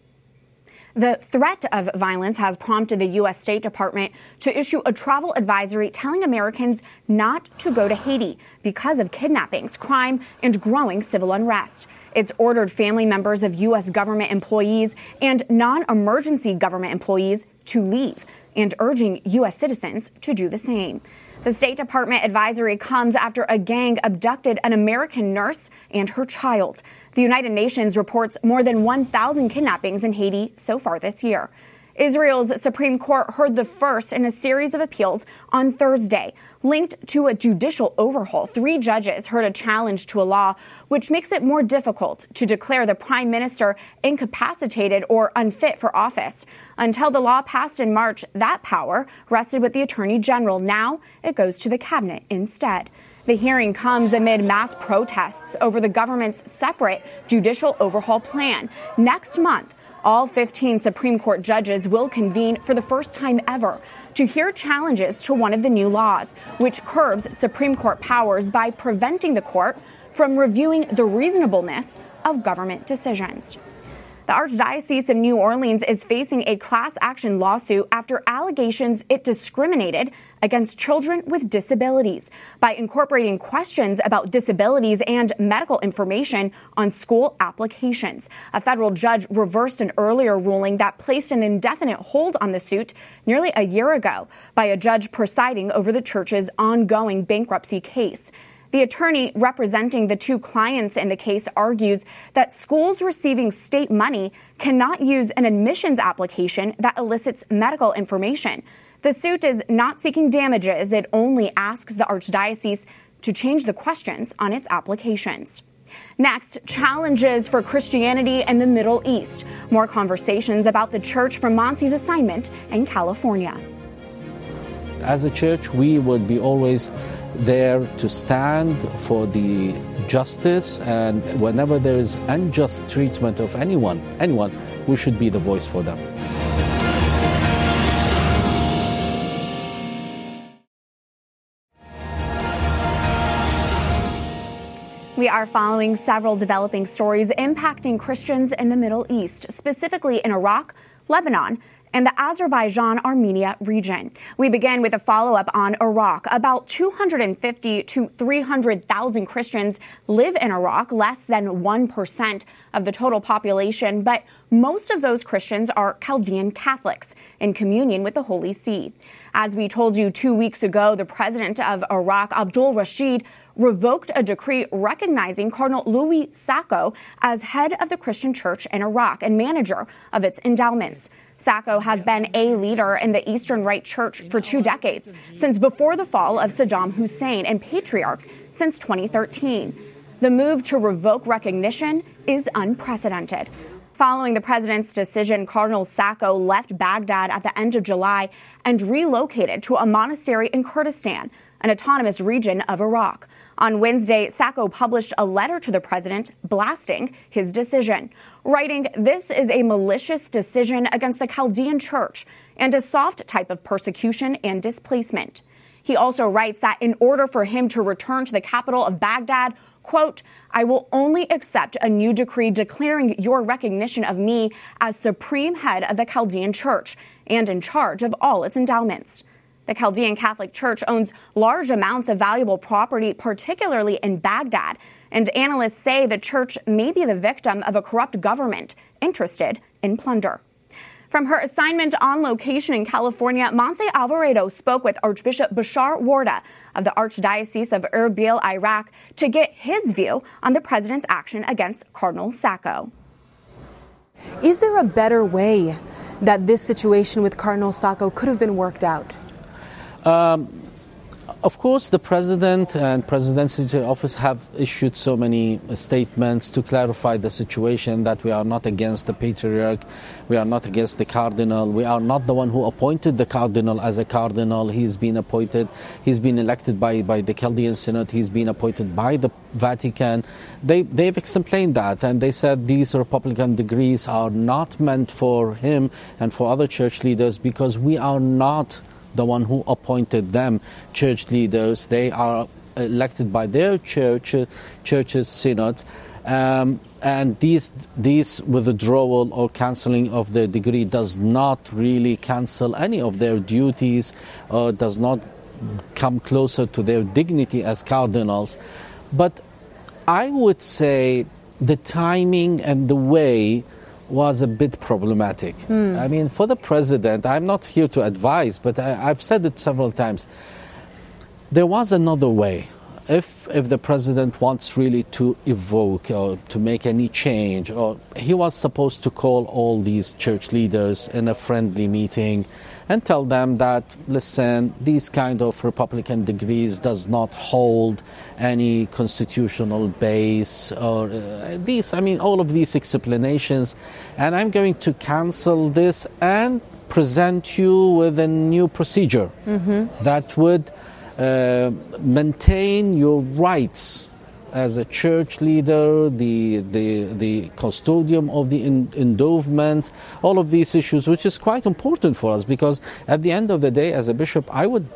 The threat of violence has prompted the U S State Department to issue a travel advisory telling Americans not to go to Haiti because of kidnappings, crime, and growing civil unrest. It's ordered family members of U S government employees and non-emergency government employees to leave and urging U S citizens to do the same. The State Department advisory comes after a gang abducted an American nurse and her child. The United Nations reports more than one thousand kidnappings in Haiti so far this year. Israel's Supreme Court heard the first in a series of appeals on Thursday. Linked to a judicial overhaul, three judges heard a challenge to a law which makes it more difficult to declare the prime minister incapacitated or unfit for office. Until the law passed in March, that power rested with the attorney general. Now it goes to the cabinet instead. The hearing comes amid mass protests over the government's separate judicial overhaul plan. Next month, all fifteen Supreme Court judges will convene for the first time ever to hear challenges to one of the new laws, which curbs Supreme Court powers by preventing the court from reviewing the reasonableness of government decisions. The Archdiocese of New Orleans is facing a class action lawsuit after allegations it discriminated against children with disabilities by incorporating questions about disabilities and medical information on school applications. A federal judge reversed an earlier ruling that placed an indefinite hold on the suit nearly a year ago by a judge presiding over the church's ongoing bankruptcy case. The attorney representing the two clients in the case argues that schools receiving state money cannot use an admissions application that elicits medical information. The suit is not seeking damages. It only asks the Archdiocese to change the questions on its applications. Next, challenges for Christianity in the Middle East. More conversations about the church from Monsi's assignment in California. As a church, we would be always there to stand for the justice, and whenever there is unjust treatment of anyone, anyone, we should be the voice for them. We are following several developing stories impacting Christians in the Middle East, specifically in Iraq, Lebanon, and the Azerbaijan-Armenia region. We begin with a follow-up on Iraq. About two hundred fifty to three hundred thousand Christians live in Iraq, less than one percent of the total population, but most of those Christians are Chaldean Catholics in communion with the Holy See. As we told you two weeks ago, the president of Iraq, Abdul Rashid, revoked a decree recognizing Cardinal Louis Sacco as head of the Christian Church in Iraq and manager of its endowments. Sacco has been a leader in the Eastern Rite Church for two decades, since before the fall of Saddam Hussein, and patriarch since twenty thirteen. The move to revoke recognition is unprecedented. Following the president's decision, Cardinal Sacco left Baghdad at the end of July and relocated to a monastery in Kurdistan, an autonomous region of Iraq. On Wednesday, Sacco published a letter to the president blasting his decision, writing, "This is a malicious decision against the Chaldean Church and a soft type of persecution and displacement." He also writes that in order for him to return to the capital of Baghdad, quote, "I will only accept a new decree declaring your recognition of me as supreme head of the Chaldean Church and in charge of all its endowments." The Chaldean Catholic Church owns large amounts of valuable property, particularly in Baghdad, and analysts say the church may be the victim of a corrupt government interested in plunder. From her assignment on location in California, Montse Alvarado spoke with Archbishop Bashar Warda of the Archdiocese of Erbil, Iraq, to get his view on the president's action against Cardinal Sacco. Is there a better way that this situation with Cardinal Sacco could have been worked out? Um, of course, the president and presidency office have issued so many statements to clarify the situation, that we are not against the patriarch, we are not against the cardinal, we are not the one who appointed the cardinal as a cardinal. He's been appointed, he's been elected by, by the Chaldean Synod, he's been appointed by the Vatican. They, they've explained that, and they said these Republican degrees are not meant for him and for other church leaders because we are not the one who appointed them church leaders. They are elected by their church, church's synod. Um, and these, these withdrawal or cancelling of their degree does not really cancel any of their duties, or does not come closer to their dignity as cardinals. But I would say the timing and the way was a bit problematic. Mm. I mean, for the president, I'm not here to advise, but I, I've said it several times. There was another way. If if the president wants really to evoke or to make any change, or he was supposed to call all these church leaders in a friendly meeting and tell them that, listen, these kind of Republican degrees does not hold any constitutional base, or uh, these, I mean, all of these explanations, and I'm going to cancel this and present you with a new procedure mm-hmm. that would uh, maintain your rights as a church leader, the the the custodian of the endowments, all of these issues, which is quite important for us, because at the end of the day, as a bishop, I would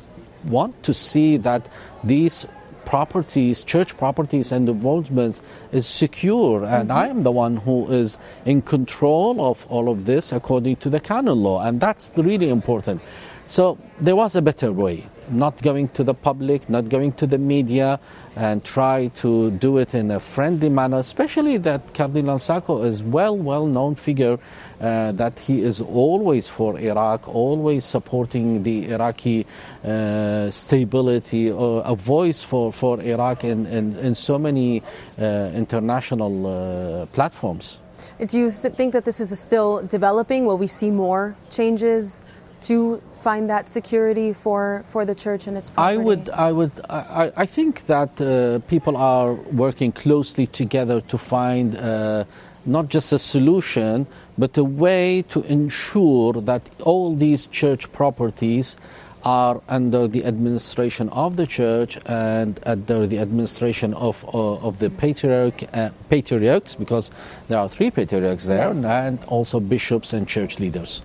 want to see that these properties, church properties and endowments is secure, and mm-hmm. I am the one who is in control of all of this according to the canon law, and that's really important. So there was a better way, not going to the public, not going to the media, and try to do it in a friendly manner, especially that Cardinal Sacco is well, well-known figure, uh, that he is always for Iraq, always supporting the Iraqi uh, stability, or a voice for, for Iraq in, in, in so many uh, international uh, platforms. Do you think that this is still developing? Will we see more changes to find that security for, for the church and its property? I would, I would, I, I think that uh, people are working closely together to find uh, not just a solution, but a way to ensure that all these church properties are under the administration of the church and under the administration of uh, of the patriarch, uh, patriarchs, because there are three patriarchs there, yes. and also bishops and church leaders.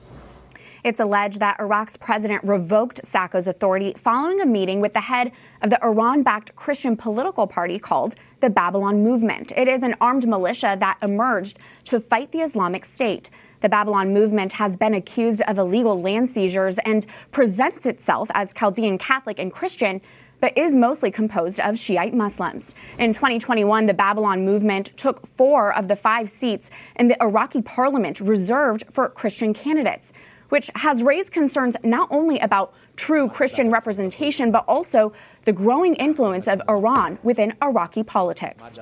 It's alleged that Iraq's president revoked Sacco's authority following a meeting with the head of the Iran-backed Christian political party called the Babylon Movement. It is an armed militia that emerged to fight the Islamic State. The Babylon movement has been accused of illegal land seizures and presents itself as Chaldean Catholic and Christian, but is mostly composed of Shiite Muslims. In twenty twenty-one, the Babylon movement took four of the five seats in the Iraqi parliament reserved for Christian candidates, which has raised concerns not only about true Christian representation, but also the growing influence of Iran within Iraqi politics.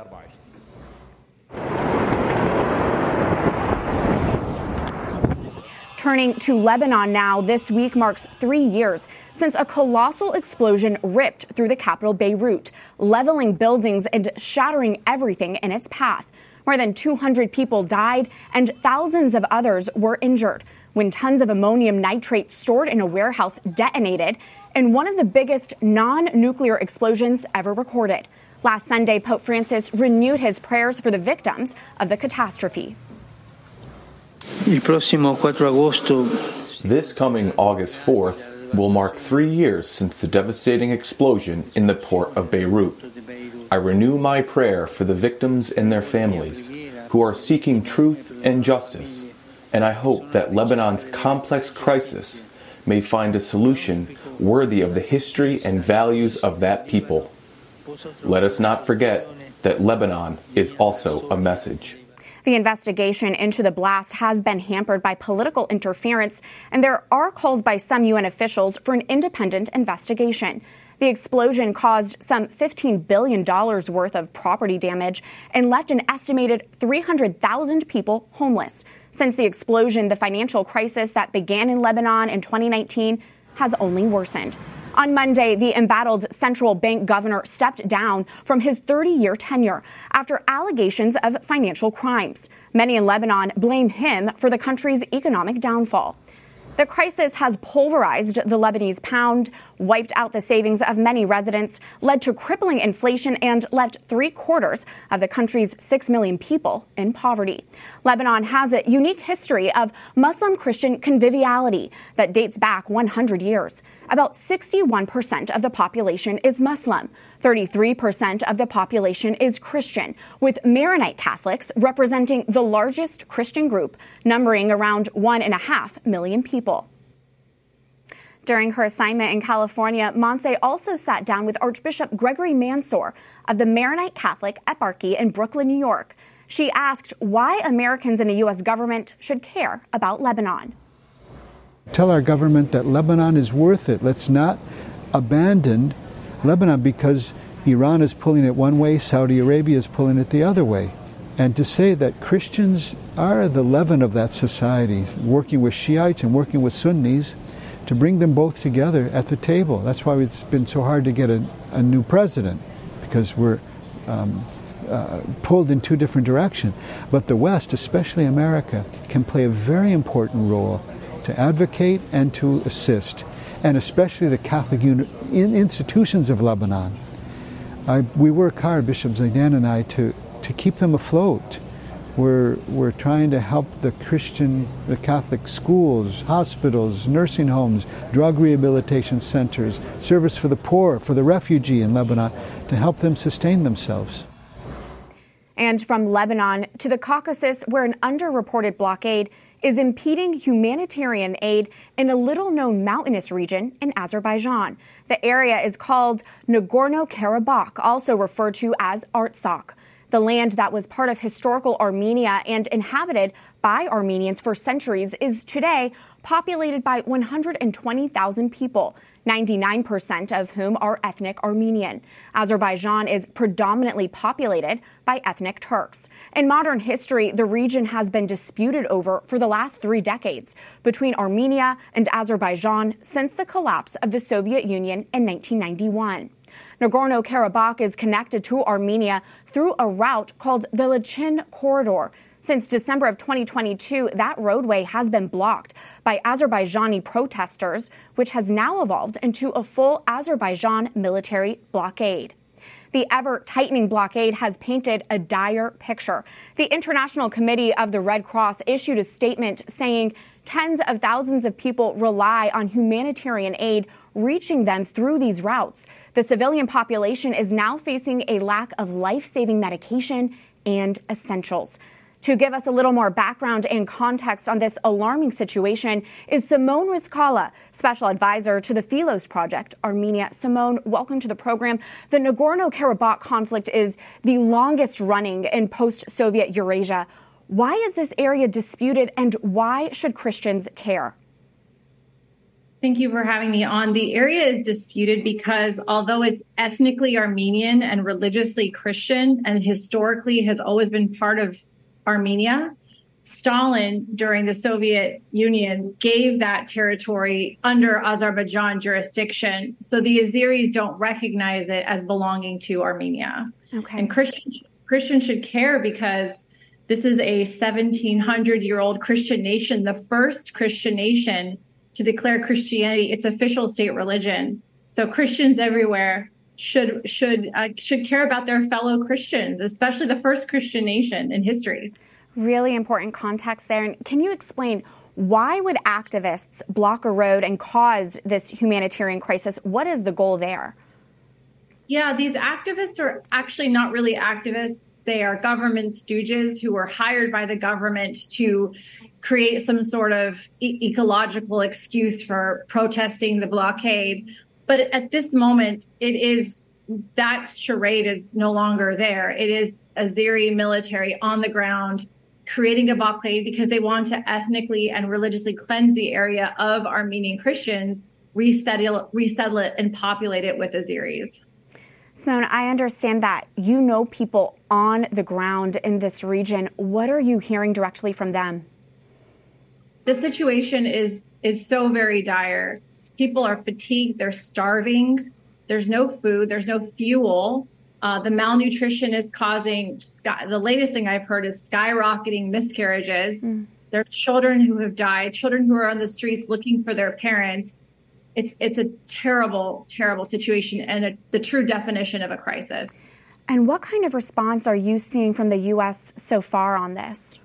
Turning to Lebanon now, this week marks three years since a colossal explosion ripped through the capital Beirut, leveling buildings and shattering everything in its path. More than two hundred people died and thousands of others were injured when tons of ammonium nitrate stored in a warehouse detonated in one of the biggest non-nuclear explosions ever recorded. Last Sunday, Pope Francis renewed his prayers for the victims of the catastrophe. This coming August fourth will mark three years since the devastating explosion in the port of Beirut. I renew my prayer for the victims and their families who are seeking truth and justice, and I hope that Lebanon's complex crisis may find a solution worthy of the history and values of that people. Let us not forget that Lebanon is also a message. The investigation into the blast has been hampered by political interference, and there are calls by some U N officials for an independent investigation. The explosion caused some fifteen billion dollars worth of property damage and left an estimated three hundred thousand people homeless. Since the explosion, the financial crisis that began in Lebanon in twenty nineteen has only worsened. On Monday, the embattled central bank governor stepped down from his thirty-year tenure after allegations of financial crimes. Many in Lebanon blame him for the country's economic downfall. The crisis has pulverized the Lebanese pound, wiped out the savings of many residents, led to crippling inflation, and left three quarters of the country's six million people in poverty. Lebanon has a unique history of Muslim-Christian conviviality that dates back one hundred years. About sixty-one percent of the population is Muslim. thirty-three percent of the population is Christian, with Maronite Catholics representing the largest Christian group, numbering around one and a half million people. During her assignment in California, Montse also sat down with Archbishop Gregory Mansour of the Maronite Catholic Eparchy in Brooklyn, New York. She asked why Americans in the U S government should care about Lebanon. Tell our government that Lebanon is worth it. Let's not abandon Lebanon because Iran is pulling it one way, Saudi Arabia is pulling it the other way. And to say that Christians are the leaven of that society, working with Shiites and working with Sunnis, to bring them both together at the table. That's why it's been so hard to get a, a new president, because we're um, uh, pulled in two different directions. But the West, especially America, can play a very important role to advocate and to assist, and especially the Catholic uni- in institutions of Lebanon. I, we work hard, Bishop Zaidan and I, to, to keep them afloat. We're, we're trying to help the Christian, the Catholic schools, hospitals, nursing homes, drug rehabilitation centers, service for the poor, for the refugee in Lebanon, to help them sustain themselves. And from Lebanon to the Caucasus, where an underreported blockade is impeding humanitarian aid in a little-known mountainous region in Azerbaijan. The area is called Nagorno-Karabakh, also referred to as Artsakh. The land that was part of historical Armenia and inhabited by Armenians for centuries is today populated by one hundred twenty thousand people, ninety-nine percent of whom are ethnic Armenian. Azerbaijan is predominantly populated by ethnic Turks. In modern history, the region has been disputed over for the last three decades between Armenia and Azerbaijan since the collapse of the Soviet Union in nineteen ninety-one. Nagorno-Karabakh is connected to Armenia through a route called the Lachin Corridor. Since December of twenty twenty-two, that roadway has been blocked by Azerbaijani protesters, which has now evolved into a full Azerbaijan military blockade. The ever-tightening blockade has painted a dire picture. The International Committee of the Red Cross issued a statement saying tens of thousands of people rely on humanitarian aid reaching them through these routes. The civilian population is now facing a lack of life-saving medication and essentials. To give us a little more background and context on this alarming situation is Simone Rizkala, Special Advisor to the Philos Project, Armenia. Simone, welcome to the program. The Nagorno-Karabakh conflict is the longest running in post-Soviet Eurasia. Why is this area disputed, and why should Christians care? Thank you for having me on. The area is disputed because although it's ethnically Armenian and religiously Christian and historically has always been part of Armenia, Stalin, during the Soviet Union, gave that territory under Azerbaijan jurisdiction. So the Azeris don't recognize it as belonging to Armenia. Okay. And Christians, Christians should care because this is a seventeen hundred year old Christian nation, the first Christian nation to declare Christianity its official state religion. So Christians everywhere should should uh, should care about their fellow Christians, especially the first Christian nation in history. Really important context there. And can you explain, why would activists block a road and cause this humanitarian crisis? What is the goal there? Yeah, these activists are actually not really activists. They are government stooges who are hired by the government to create some sort of e- ecological excuse for protesting the blockade. But at this moment, it is that charade is no longer there. It is Azeri military on the ground creating a blockade because they want to ethnically and religiously cleanse the area of Armenian Christians, resettle, resettle it, and populate it with Azeris. Simone, I understand that you know people on the ground in this region. What are you hearing directly from them? The situation is is so very dire. People are fatigued. They're starving. There's no food. There's no fuel. Uh, the malnutrition is causing, sky, the latest thing I've heard is skyrocketing miscarriages. Mm. There are children who have died, children who are on the streets looking for their parents. It's it's a terrible, terrible situation and a, the true definition of a crisis. And what kind of response are you seeing from the U S so far on this?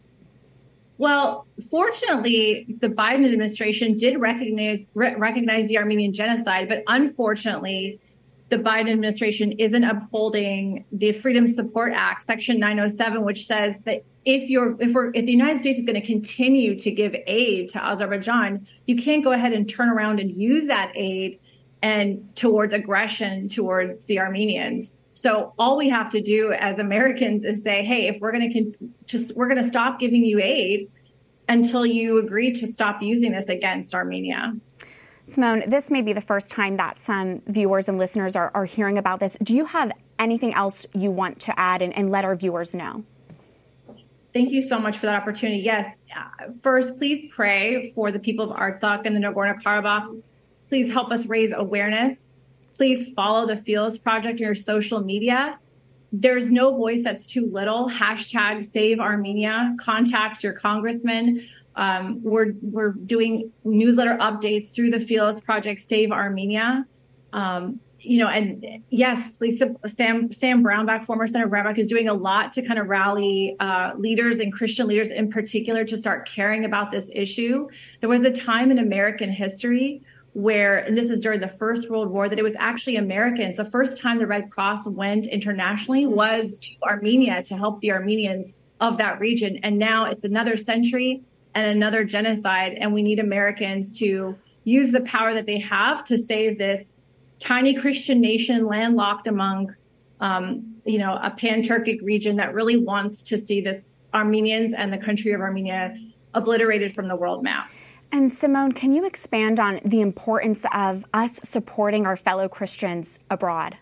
Well, fortunately, the Biden administration did recognize re- recognize the Armenian genocide, but unfortunately, the Biden administration isn't upholding the Freedom Support Act, Section nine oh seven, which says that if you're if we're if the United States is going to continue to give aid to Azerbaijan, you can't go ahead and turn around and use that aid and towards aggression towards the Armenians. So all we have to do as Americans is say, hey, if we're going to just we're going to stop giving you aid until you agree to stop using this against Armenia. Simone, this may be the first time that some viewers and listeners are, are hearing about this. Do you have anything else you want to add and, and let our viewers know? Thank you so much for that opportunity. Yes. First, please pray for the people of Artsakh and the Nagorno-Karabakh. Please help us raise awareness. Please follow the Philos Project on your social media. There's no voice that's too little. Hashtag Save Armenia. Contact your congressman. Um, we're we're doing newsletter updates through the Philos Project Save Armenia. Um, you know, and yes, please, Sam Sam Brownback, former Senator Brownback, is doing a lot to kind of rally uh, leaders and Christian leaders in particular to start caring about this issue. There was a time in American history where, and this is during the First World War, that it was actually Americans. The first time the Red Cross went internationally was to Armenia to help the Armenians of that region. And now it's another century and another genocide. And we need Americans to use the power that they have to save this tiny Christian nation landlocked among, um, you know, a pan-Turkic region that really wants to see this Armenians and the country of Armenia obliterated from the world map. And Simone, can you expand on the importance of us supporting our fellow Christians abroad?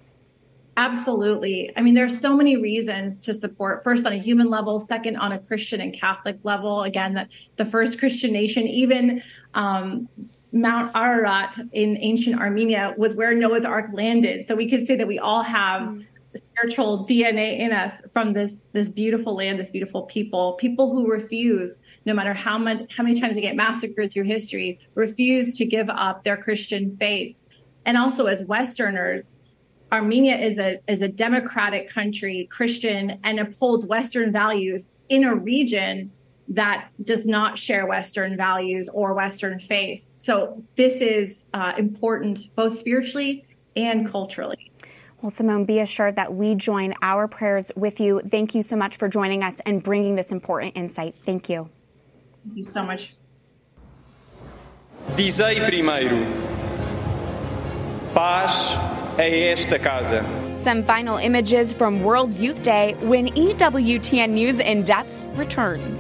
Absolutely. I mean, there's so many reasons to support, first on a human level, second on a Christian and Catholic level. Again, the, the first Christian nation, even um, Mount Ararat in ancient Armenia was where Noah's Ark landed. So we could say that we all have mm. spiritual D N A in us from this, this beautiful land, this beautiful people, people who refuse, no matter how much, how many times they get massacred through history, refuse to give up their Christian faith. And also as Westerners, Armenia is a is a democratic country, Christian, and upholds Western values in a region that does not share Western values or Western faith. So this is uh, important both spiritually and culturally. Well, Simone, be assured that we join our prayers with you. Thank you so much for joining us and bringing this important insight. Thank you. Thank you so much. Dizei primeiro, paz é esta casa. Some final images from World Youth Day when E W T N News In Depth returns.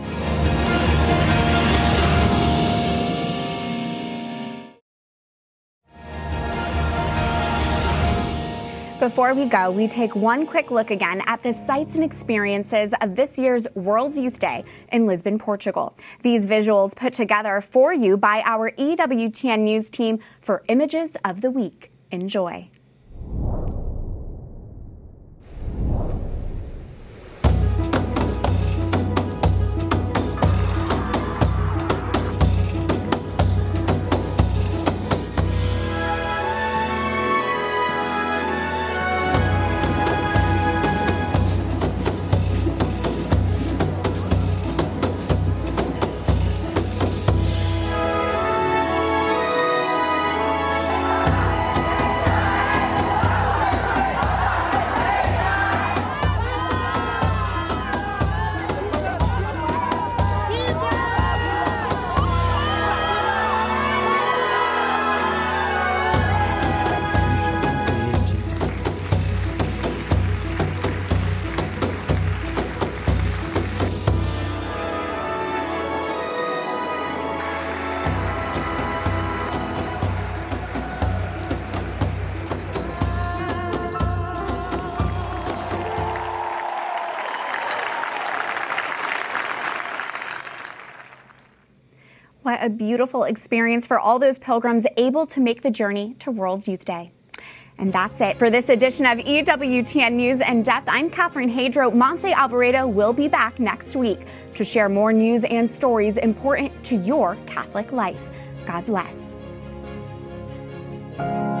Before we go, we take one quick look again at the sights and experiences of this year's World Youth Day in Lisbon, Portugal. These visuals put together for you by our E W T N News team for Images of the Week. Enjoy. What a beautiful experience for all those pilgrims able to make the journey to World Youth Day. And that's it for this edition of E W T N News In Depth. I'm Catherine Hadro. Monse Alvarado will be back next week to share more news and stories important to your Catholic life. God bless.